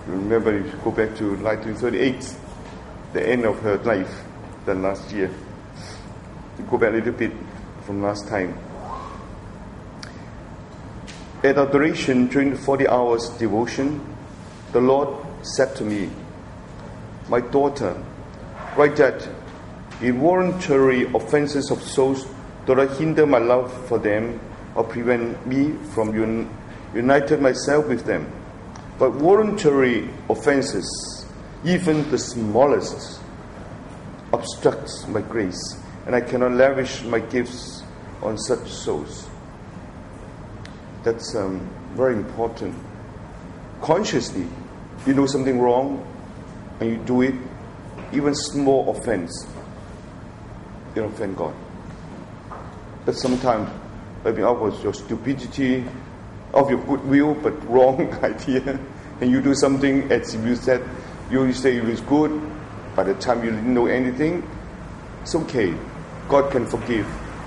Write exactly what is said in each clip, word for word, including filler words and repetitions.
Remember, if you go back to nineteen thirty-eight, the end of her life, than last year. To go back a little bit from last time. At adoration during the forty hours devotion, the Lord said to me, "My daughter, write that involuntary offenses of souls do not hinder my love for them or prevent me from un- uniting myself with them. But voluntary offenses, even the smallest, obstructs my grace, and I cannot lavish my gifts on such souls." That's um, very important. Consciously, you know something wrong, and you do it, even small offense, you don't offend God. But sometimes, maybe out of your stupidity, of your goodwill, but wrong idea, and you do something as if you said, you say it was good, by the time you didn't know anything, it's okay. God can forgive.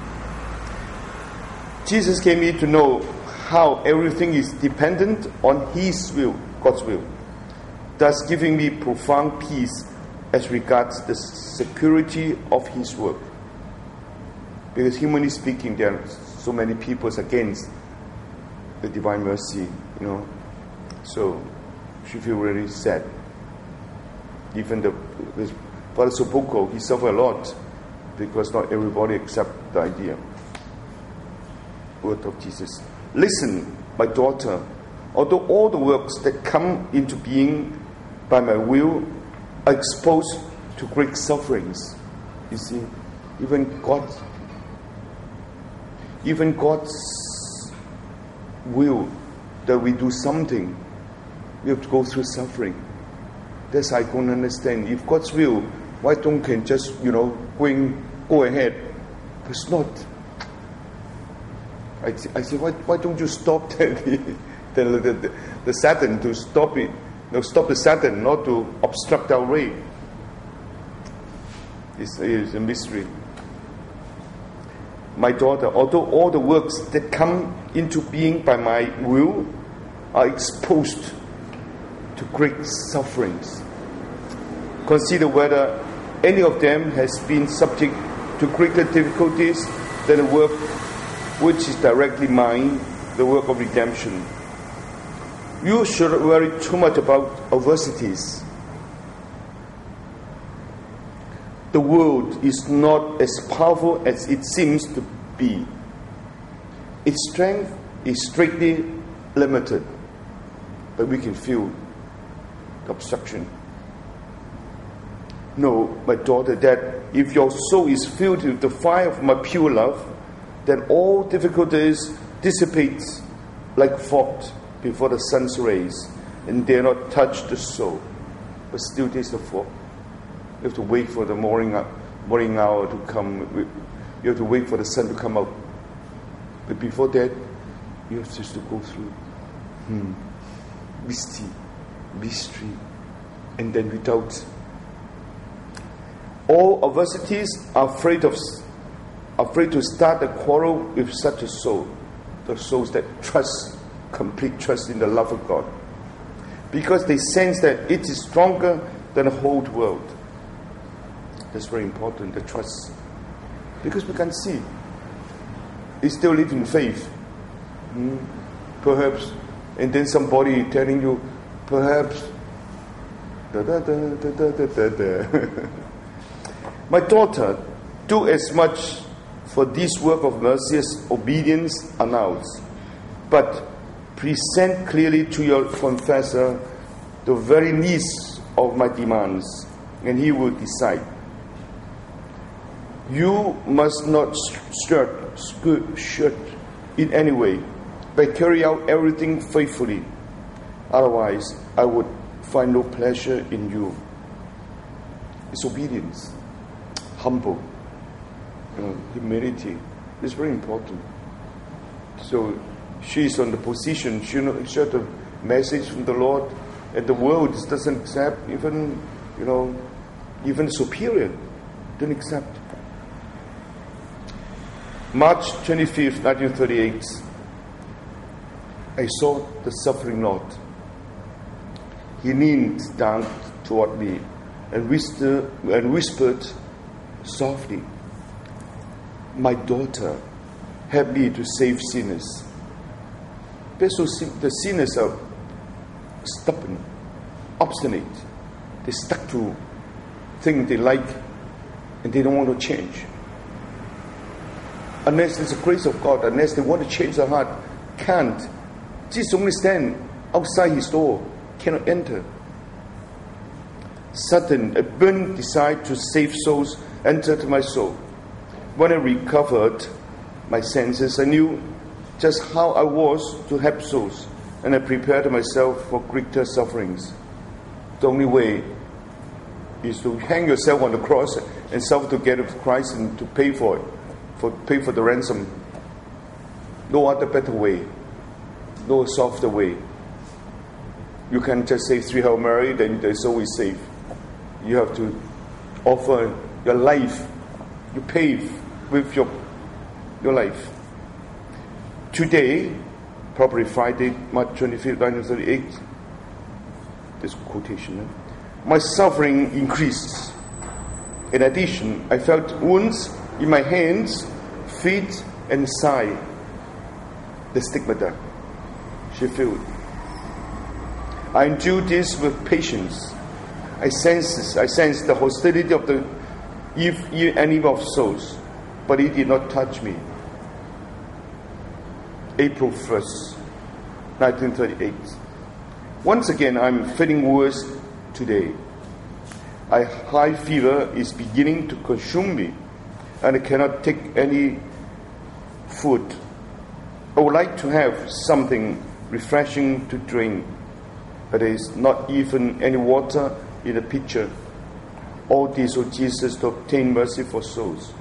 Jesus came here to know how everything is dependent on His will, God's will, thus giving me profound peace as regards the security of His work. Because humanly speaking, there are so many people against the divine mercy, you know. So she feel really sad. Even the Father Soboko, he suffered a lot because not everybody accept the idea. Word of Jesus. "Listen, my daughter, although all the works that come into being by my will are exposed to great sufferings." You see, even God, even God's will that we do something, we have to go through suffering. That's I don't understand. If God's will, why don't can just, you know, going go ahead? But it's not. I, I say, why, why don't you stop the, the, the, the, the Satan to stop it? No, stop the Satan, not to obstruct our way. It's, it's a mystery. "My daughter, although all the works that come into being by my will are exposed to great sufferings, consider whether any of them has been subject to greater difficulties than the work which is directly mine, the work of redemption. You should worry too much about adversities. The world is not as powerful as it seems to be. Its strength is strictly limited, but we can feel the obstruction. Know, my daughter, that if your soul is filled with the fire of my pure love, then all difficulties dissipate like fog before the sun's rays, and dare not touch the soul. But still there's a fog. You have to wait for the morning, morning hour to come. You have to wait for the sun to come out. But before that, you have just to go through hmm, misty, mystery, and then without. All adversities are afraid of, afraid to start a quarrel with such a soul. The souls that trust, complete trust in the love of God, because they sense that it is stronger than the whole world. That's very important, the trust. Because we can see. They still live in faith. Hmm? Perhaps, and then somebody telling you, perhaps, da da da da da da da da. My daughter, do as much for this work of mercy as obedience allows, but present clearly to your confessor the very least of my demands, and he will decide. You must not skirt, skirt, skirt in any way, but carry out everything faithfully. Otherwise, I would find no pleasure in you. It's obedience, humble, you know, humility. It's very important. So she's on the position, she knows the message from the Lord, and the world doesn't accept, even, you know, even superior don't accept. March twenty-fifth, nineteen thirty-eight, I saw the suffering Lord. He leaned down toward me and whispered, and whispered softly, "My daughter, help me to save sinners." The sinners are stubborn, obstinate. They stuck to things they like and they don't want to change. Unless there's the grace of God, unless they want to change their heart, can't. Jesus only stand outside his door, cannot enter. Sudden, a burning desire to save souls entered my soul. When I recovered my senses, I knew just how I was to help souls, and I prepared myself for greater sufferings. The only way is to hang yourself on the cross and suffer together with Christ and to pay for it, for pay for the ransom. No other better way, no softer way. You can just say three Hail Mary, then the soul is saved. You have to offer your life. You pay with your your life. Today, probably Friday, March twenty-fifth, nineteen thirty-eight, this quotation, eh? My suffering increased. In addition, I felt wounds in my hands, feet, and side. The stigmata she felt. I endured this with patience. I sensed, I sensed the hostility of the enemy of souls, but it did not touch me. April first, nineteen thirty-eight. Once again, I'm feeling worse today. A high fever is beginning to consume me, and I cannot take any food. I would like to have something refreshing to drink, but there is not even any water in the pitcher. All this, O Jesus, to obtain mercy for souls.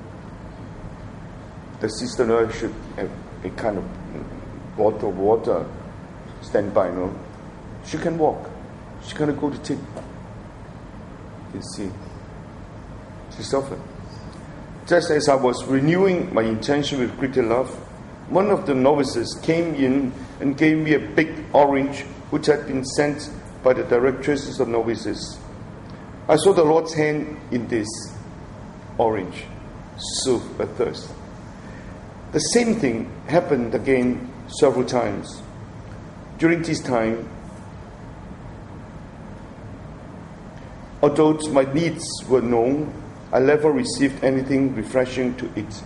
The sister nurse should have a kind of bottle of water stand by, no? She can walk. She cannot go to take. You see, she suffered. Just as I was renewing my intention with greater love, one of the novices came in and gave me a big orange which had been sent by the directresses of novices. I saw the Lord's hand in this orange, soothe a thirst. The same thing happened again several times. During this time, although my needs were known, I never received anything refreshing to eat.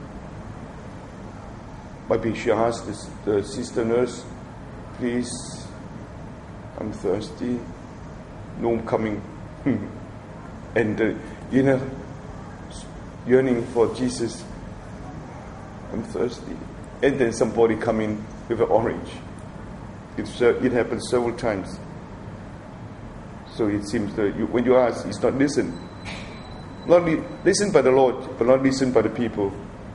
Maybe she asked the, the sister nurse, "Please, I'm thirsty." No coming. And the inner yearning for Jesus, "I'm thirsty." And then somebody come in with an orange. It's, uh, it happens several times. So it seems that you, when you ask, it's not listened. Not li- listened by the Lord, but not listened by the people.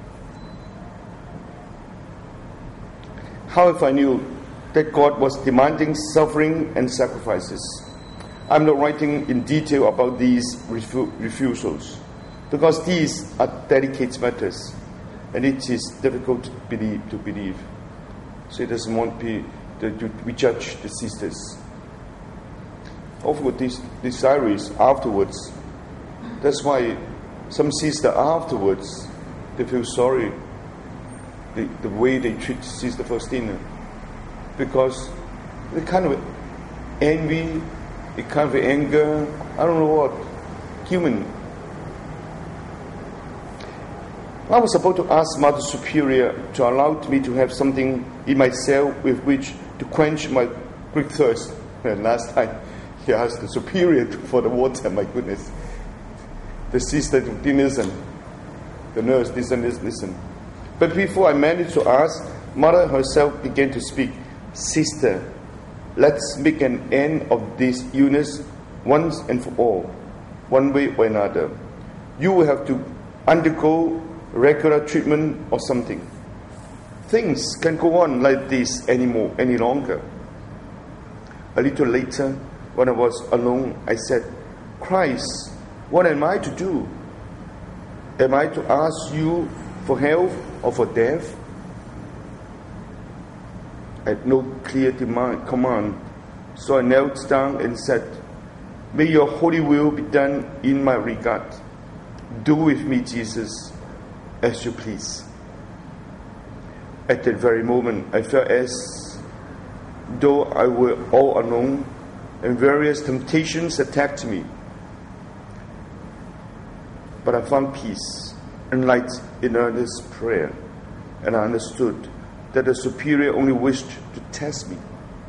However, I knew that God was demanding suffering and sacrifices. I'm not writing in detail about these refu- refusals, because these are delicate matters, and it is difficult to believe. To believe. So it doesn't want to, to we judge the sisters. Often these desires afterwards. That's why some sisters afterwards they feel sorry the, the way they treat Sister Faustina, because the kind of envy, the kind of anger, I don't know what, human. I was about to ask Mother Superior to allow me to have something in myself with which to quench my great thirst. And last time he asked the Superior for the water, my goodness. The sister didn't listen. The nurse didn't listen. But before I managed to ask, Mother herself began to speak. "Sister, let's make an end of this illness once and for all, one way or another. You will have to undergo regular treatment or something. Things can't go on like this anymore, any longer." A little later, when I was alone, I said, "Christ, what am I to do? Am I to ask you for health or for death?" I had no clear demand, command So I knelt down and said, "May your holy will be done in my regard. Do with me, Jesus, as you please." At that very moment, I felt as though I were all alone and various temptations attacked me. But I found peace and light in earnest prayer, and I understood that the superior only wished to test me,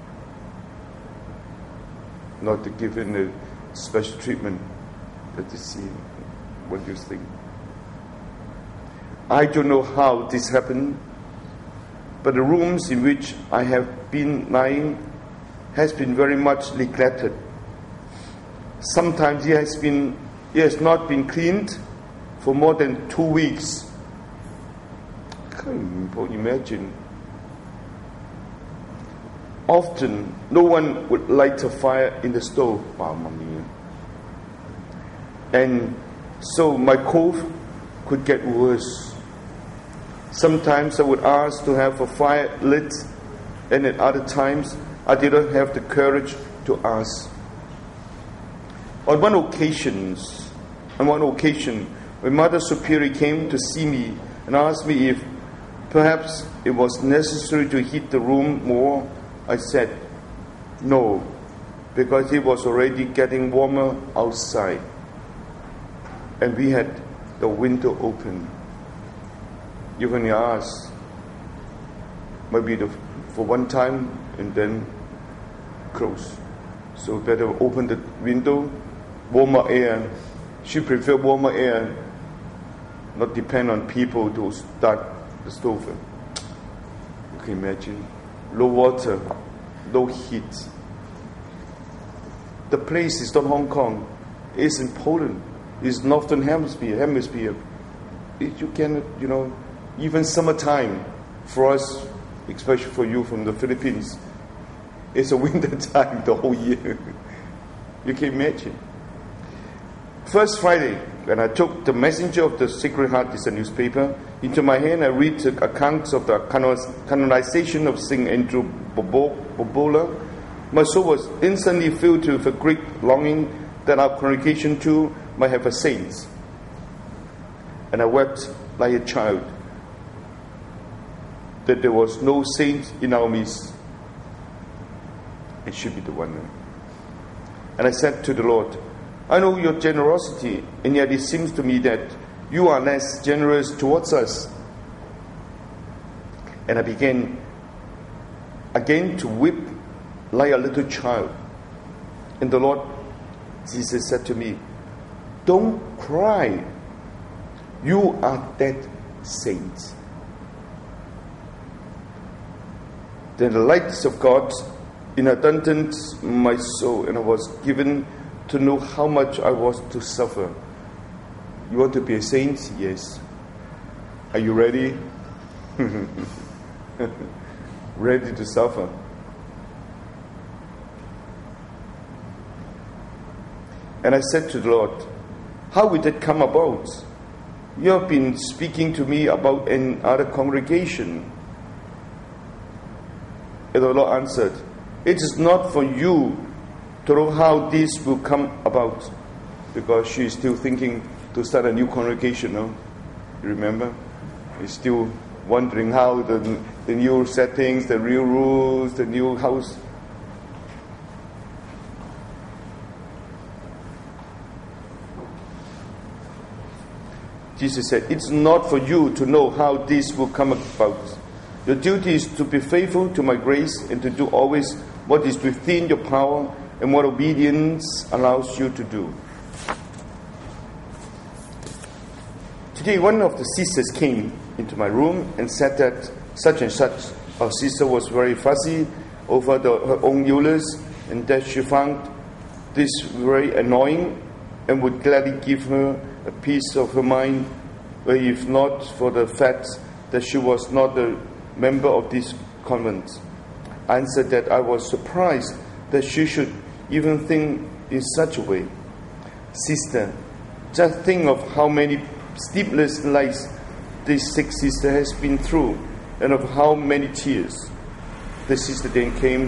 not to give in a special treatment that they see. What do you think? I don't know how this happened, but the rooms in which I have been lying has been very much neglected. Sometimes it has been it has not been cleaned for more than two weeks. Can you imagine? Often, no one would light a fire in the stove. Mamma mia. And so my cold could get worse. Sometimes I would ask to have a fire lit, and at other times I didn't have the courage to ask. On one occasion, on one occasion, when Mother Superior came to see me and asked me if perhaps it was necessary to heat the room more, I said no, because it was already getting warmer outside, and we had the window open. You can ask, maybe the, for one time and then close. So better open the window, warmer air. She prefer warmer air, not depend on people to start the stove. You can imagine, low water, low heat. The place is not Hong Kong, it's in Poland, it's Northern Hemisphere. Hemisphere. It, you can, you know, even summertime for us, especially for you from the Philippines, it's a winter time the whole year. You can imagine. First Friday, when I took the Messenger of the Sacred Heart, is a newspaper, into my hand, I read the accounts of the canonization of Saint Andrew Bobola. My soul was instantly filled with a great longing that our congregation too might have a saint. And I wept like a child that there was no saint in our midst. It should be the one. And I said to the Lord, I know your generosity, and yet it seems to me that you are less generous towards us. And I began again to weep like a little child. And the Lord Jesus said to me, don't cry. You are that saint. Then the light of God inundated my soul, and I was given to know how much I was to suffer. You want to be a saint? Yes. Are you ready? Ready to suffer? And I said to the Lord, how will that come about? You have been speaking to me about another congregation. And the Lord answered, it is not for you to know how this will come about, because she is still thinking to start a new congregation. No? You remember? She's still wondering how the, the new settings, the real rules, the new house. Jesus said, it's not for you to know how this will come about. Your duty is to be faithful to my grace and to do always what is within your power and what obedience allows you to do. Today, one of the sisters came into my room and said that such and such, our sister was very fussy over the, her own illness, and that she found this very annoying and would gladly give her a piece of her mind, if not for the fact that she was not a member of this convent. I answered that I was surprised that she should even think in such a way. Sister, just think of how many sleepless nights this sick sister has been through, and of how many tears. The sister then came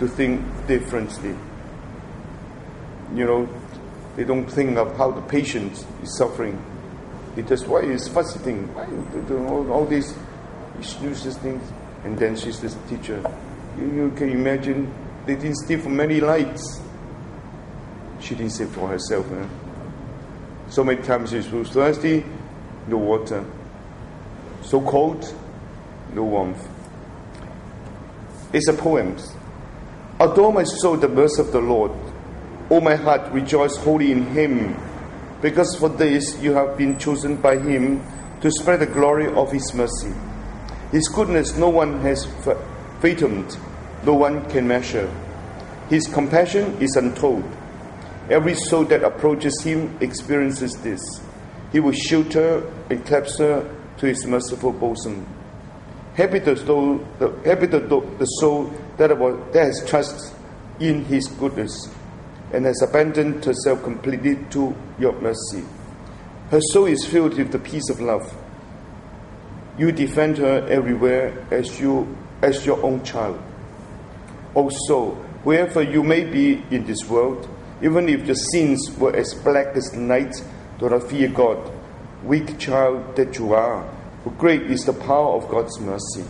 to think differently. You know, they don't think of how the patient is suffering. They just, why is fasting? Why all, all these useless things? And then she's this teacher. You, you can imagine they didn't stay for many nights. She didn't stay for herself. Eh? So many times she was thirsty, no water. So cold, no warmth. It's a poem. Adore my soul the mercy of the Lord. O my heart, rejoice wholly in Him, because for this you have been chosen by Him to spread the glory of His mercy. His goodness no one has fathomed, no one can measure. His compassion is untold. Every soul that approaches Him experiences this. He will shelter and clasp her to His merciful bosom. Happy the soul, the, happy the, the soul that, that has trust in His goodness and has abandoned herself completely to your mercy. Her soul is filled with the peace of love. You defend her everywhere as you as your own child. Also, wherever you may be in this world, even if your sins were as black as night, do not fear God, weak child that you are, for great is the power of God's mercy.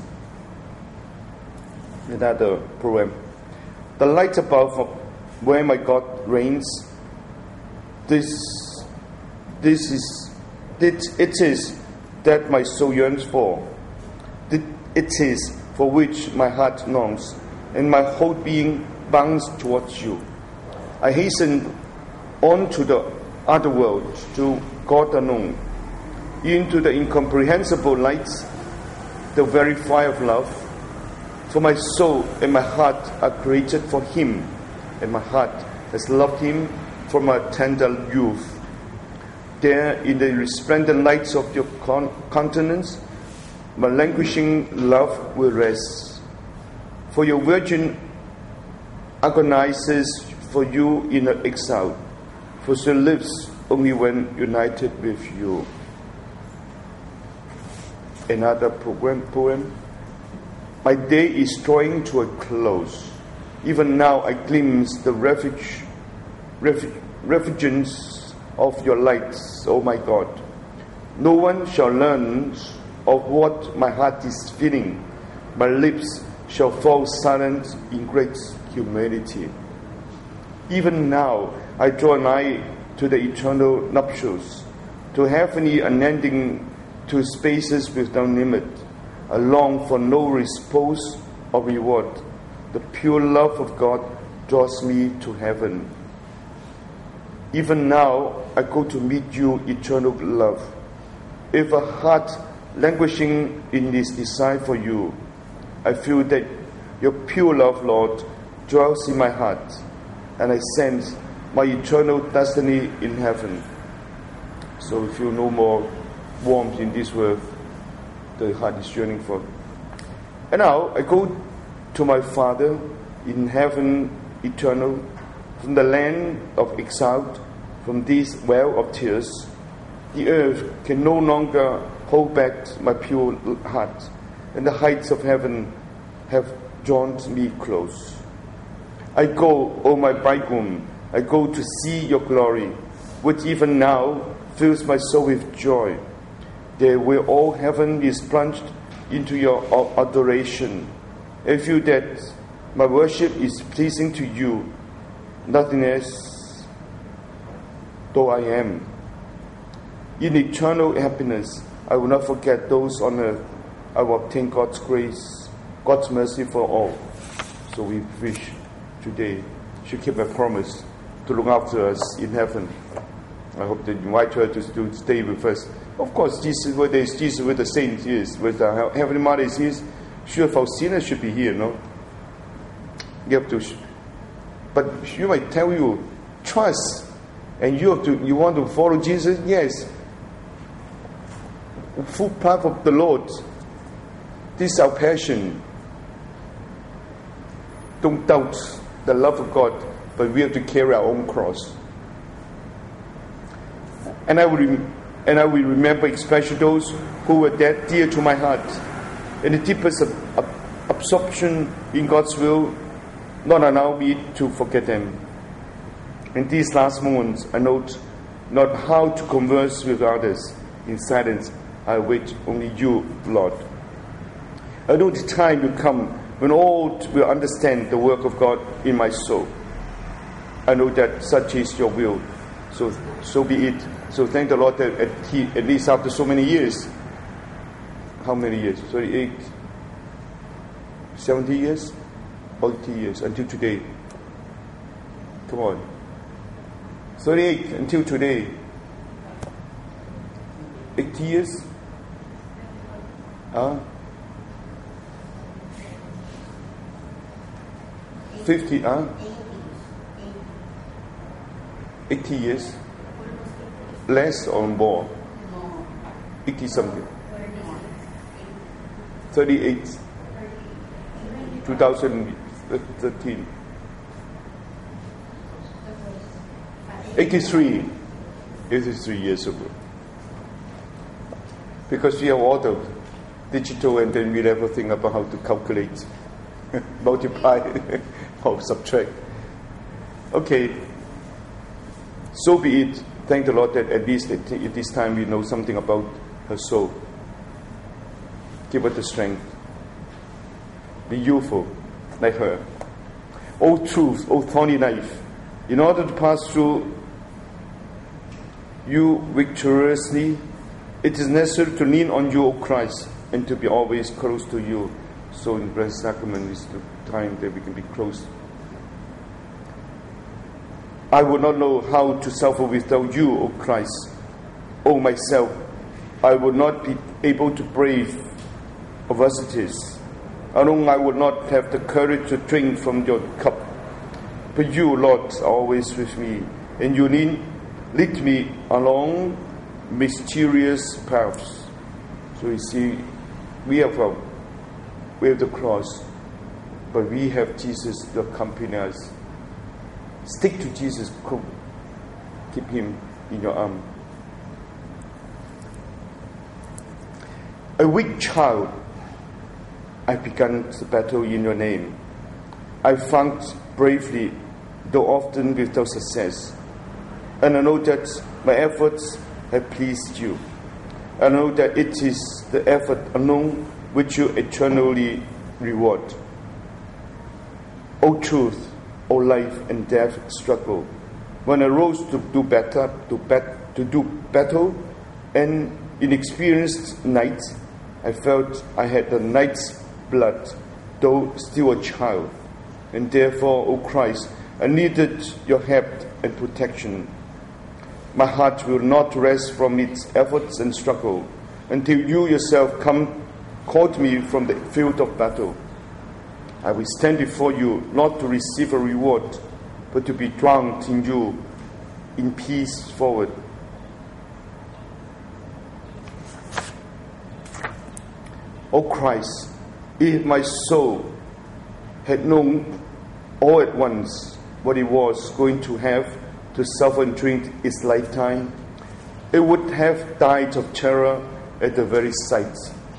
Another poem. The light above where my God reigns, this, this is, it, it is that my soul yearns for. It, it is for which my heart longs, and my whole being bounds towards you. I hasten on to the other world, to God alone, into the incomprehensible light, the very fire of love. For my soul and my heart are created for Him, and my heart has loved Him from my tender youth. There, in the resplendent lights of your con- countenance, my languishing love will rest. For your virgin agonizes for you in exile, for she lives only when united with you. Another poem. poem. My day is drawing to a close. Even now I glimpse the refuge, refuge, refugence of your lights, O my God. No one shall learn of what my heart is feeling. My lips shall fall silent in great humility. Even now I draw nigh to the eternal nuptials, to heavenly unending, to spaces without limit. I long for no repose or reward. The pure love of God draws me to heaven. Even now I go to meet you, eternal love. If a heart languishing in this desire for you, I feel that your pure love, Lord, dwells in my heart, and I sense my eternal destiny in heaven. So if you no more warmth in this world, the heart is yearning for. And now I go to my Father in heaven eternal, from the land of exile, from this well of tears. The earth can no longer hold back my pure heart, and the heights of heaven have drawn me close. I go, O my bridegroom, I go to see your glory, which even now fills my soul with joy. There where all heaven is plunged into your adoration. I feel that my worship is pleasing to you, nothing else, though I am. In eternal happiness, I will not forget those on earth. I will obtain God's grace, God's mercy for all. So we wish today she keep a promise to look after us in heaven. I hope that you invite her to, to stay with us. Of course, Jesus, where there is Jesus, where the saint is, where the Heavenly Mother is here, sure, for sinners should be here, no? You have to, but she might tell you, trust, and you have to. You want to follow Jesus? Yes. Full path of the Lord. This is our passion. Don't doubt the love of God, but we have to carry our own cross. And I will, and I will remember especially those who were that dear to my heart. And the deepest of, of absorption in God's will not allow me to forget them. In these last moments, I note not how to converse with others. In silence, I wait only you, Lord. I know the time will come when all will understand the work of God in my soul. I know that such is your will, so so be it. So thank the Lord that at, he, at least after so many years, how many years? thirty-eight, seventy years, eighty years until today. Come on, thirty-eight until today. eighty years? Huh? fifty, huh? eighty years? Less or more? eighty something. thirty-eight. twenty thirteen. eighty-three. eighty-three years ago. Because we have all the digital and then we never think about how to calculate, multiply or subtract. Okay. So be it. Thank the Lord that at least at this time we know something about her soul. Give her the strength. Be youthful like her. O truth, O thorny knife, in order to pass through you victoriously, it is necessary to lean on you, O Christ, and to be always close to you. So in Blessed Sacrament is the time that we can be close. I would not know how to suffer without you, O Christ. O myself, I would not be able to brave adversities. Alone I would not have the courage to drink from your cup. But you, Lord, are always with me, and you lead, lead me along mysterious paths. So you see, we have a, we have the cross, but we have Jesus to accompany us. Stick to Jesus. Keep him in your arm. A weak child, I began the battle in your name. I fought bravely, though often without success. And I know that my efforts have pleased you. I know that it is the effort alone which you eternally reward. O truth, O life and death struggle. When I rose to do better, to, bat, to do battle, and inexperienced knight, I felt I had the knight's blood, though still a child. And therefore, O Christ, I needed your help and protection. My heart will not rest from its efforts and struggle until you yourself come, called me from the field of battle. I will stand before you not to receive a reward, but to be drowned in you in peace forward. O Christ, if my soul had known all at once what it was going to have to suffer and drink its lifetime, it would have died of terror at the very sight.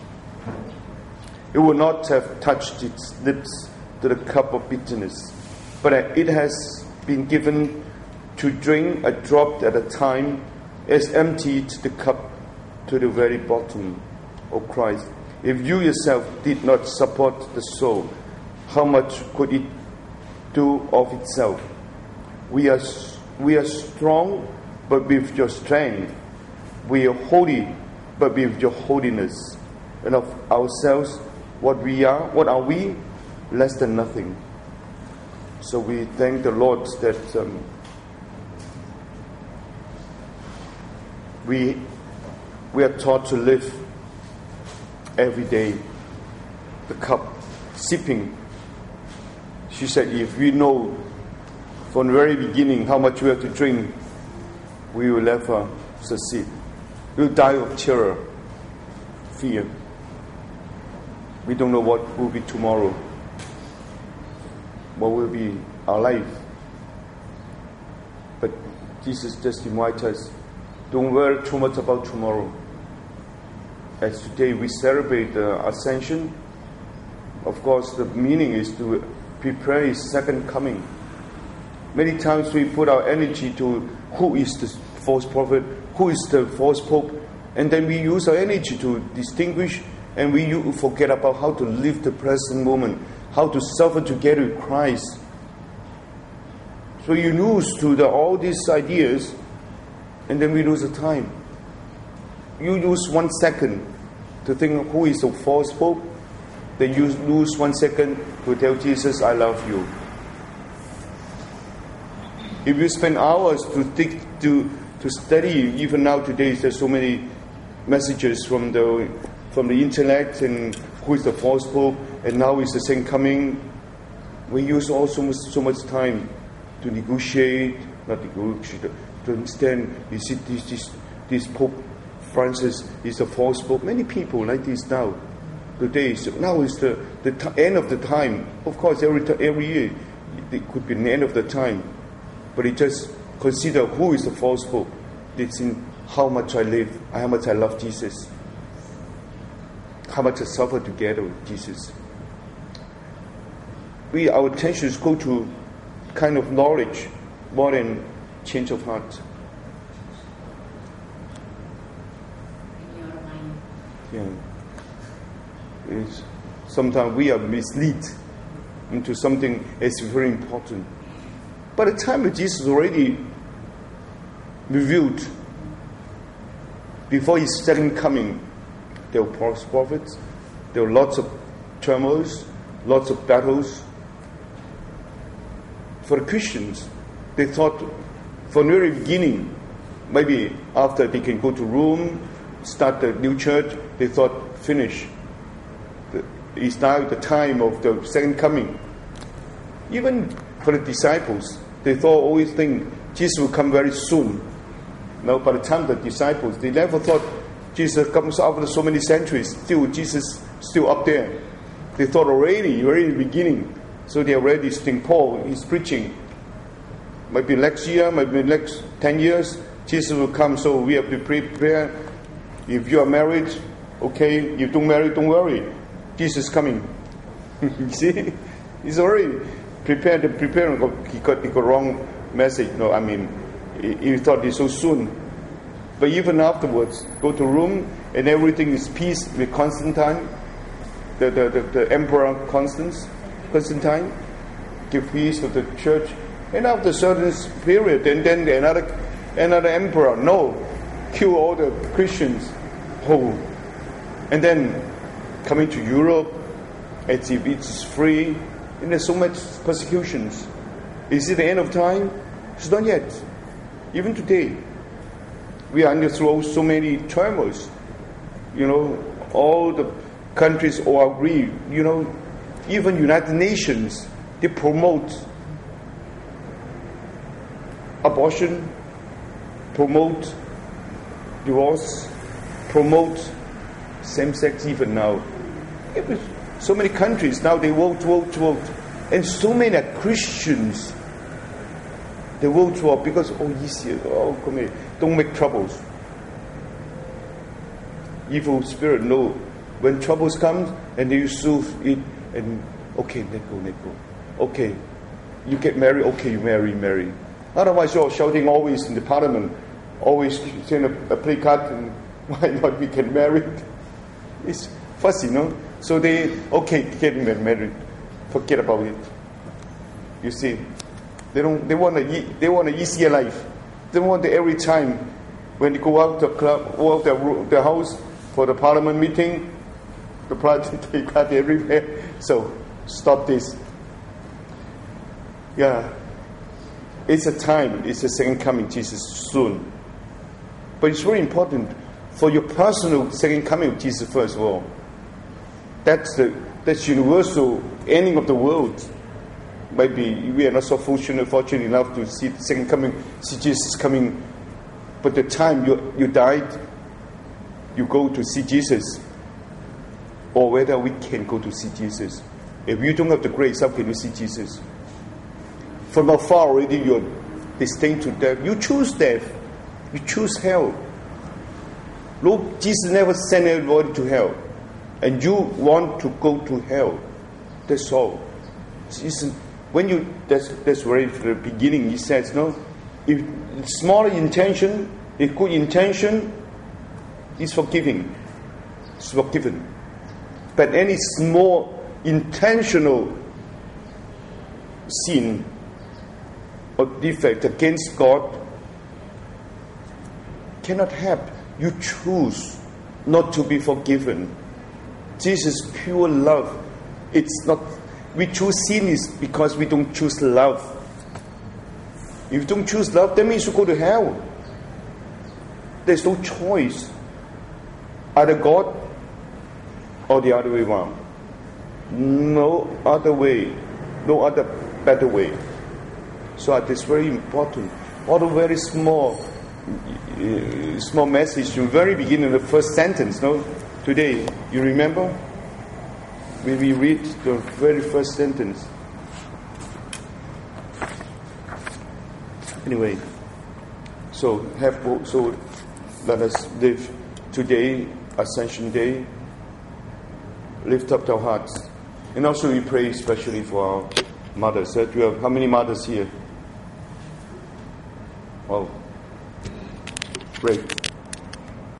It would not have touched its lips to the cup of bitterness, but it has been given to drink a drop at a time, as emptied the cup to the very bottom. O Christ, if you yourself did not support the soul, how much could it do of itself? We are we are strong, but with your strength. We are holy, but with your holiness. And of ourselves, what we are, what are we? Less than nothing. So we thank the Lord that um, we we are taught to live every day the cup, sipping. She said, if we know from the very beginning how much we have to drink, we will never succeed. We will die of terror, fear. We don't know what will be tomorrow, what will be our life. But Jesus just invites us, don't worry too much about tomorrow. As today we celebrate the Ascension, of course the meaning is to prepare His second coming. Many times we put our energy to who is the false prophet, who is the false pope, and then we use our energy to distinguish, and we forget about how to live the present moment, how to suffer together with Christ. So you lose to the, all these ideas, and then we lose the time. You lose one second to think of who is the false pope, then you lose one second to tell Jesus, I love you. If you spend hours to think, to to study, even now today there's so many messages from the from the internet, and who is the false pope, and now is the second coming. We use all so much, so much time to negotiate, not negotiate, to understand. You see, this this this Pope Francis is a false pope. Many people like this now. Today, so now is the the t- end of the time. Of course, every t- every year it could be the end of the time. But it just consider who is the false pope. It's in how much I live, how much I love Jesus, how much I suffer together with Jesus. We our attentions go to kind of knowledge more than change of heart. Yeah. It's, sometimes we are misled into something that's very important. By the time that Jesus already revealed, before His second coming, there were false prophets, there were lots of turmoils, lots of battles. For the Christians, they thought from the very beginning, maybe after they can go to Rome, start the new church, they thought, finish. It's now the time of the second coming. Even for the disciples, they thought, always think Jesus will come very soon. Now, by the time the disciples, they never thought Jesus comes after so many centuries. Still, Jesus still up there. They thought already, already in the beginning. So they already think Paul is preaching. Maybe next year, maybe next ten years, Jesus will come. So we have to prepare. If you are married, okay. If you don't marry, don't worry. Jesus is coming. You see, he's already prepared. Preparing. He got, he got wrong message. No, I mean, he, he thought it's so soon. But even afterwards, go to Rome, and everything is peace with Constantine, the the, the, the Emperor Constance, Constantine, give peace to the church. And after a certain period, and then another another emperor, no, kill all the Christians. Oh, and then coming to Europe, as if it's free, and there's so much persecutions. Is it the end of time? It's not yet. Even today, we are under so many turmoils. You know, all the countries all agree. You know, even United Nations, they promote abortion, promote divorce, promote same-sex even now. It was so many countries now, they vote, vote, vote. And so many are Christians. They vote for because, oh, easier, oh, come here, don't make troubles. Evil spirit know when troubles come, and they soothe it, and okay, let go, let go. Okay, you get married, okay, you marry, marry. Otherwise, you're shouting always in the parliament, always send a, a play card, and why not we get married? It's fussy, no? So they, okay, get married, forget about it. You see, they don't. They want a, they want an easier life. They want the, every time when they go out the club, go out the, the house for the parliament meeting, the party they cut everywhere. So stop this. Yeah, it's a time. It's a second coming, Jesus soon. But it's very important for your personal second coming of Jesus first of all. That's the that's universal ending of the world. Maybe we are not so fortunate, fortunate enough to see the second coming, see Jesus coming. But the time you you died, you go to see Jesus, or whether we can go to see Jesus. If you don't have the grace, how can you see Jesus? From afar already you're destined to death. You choose death. You choose hell. Lord, Jesus never sent anybody to hell. And you want to go to hell. That's all. It's, when you that's that's right from the beginning. He says, no, if small intention, if good intention, is forgiving, it's forgiven. But any small intentional sin or defect against God cannot help. You choose not to be forgiven. This is pure love. It's not. We choose sin is because we don't choose love. If you don't choose love, that means you go to hell. There's no choice. Either God or the other way around. No other way. No other better way. So it is very important. Although very small, uh, small message from the very beginning, the first sentence. No, today you remember when we read the very first sentence. Anyway, so have so let us live today, Ascension Day. Lift up our hearts, and also we pray especially for our mothers. Uh, do you have how many mothers here? Well, great.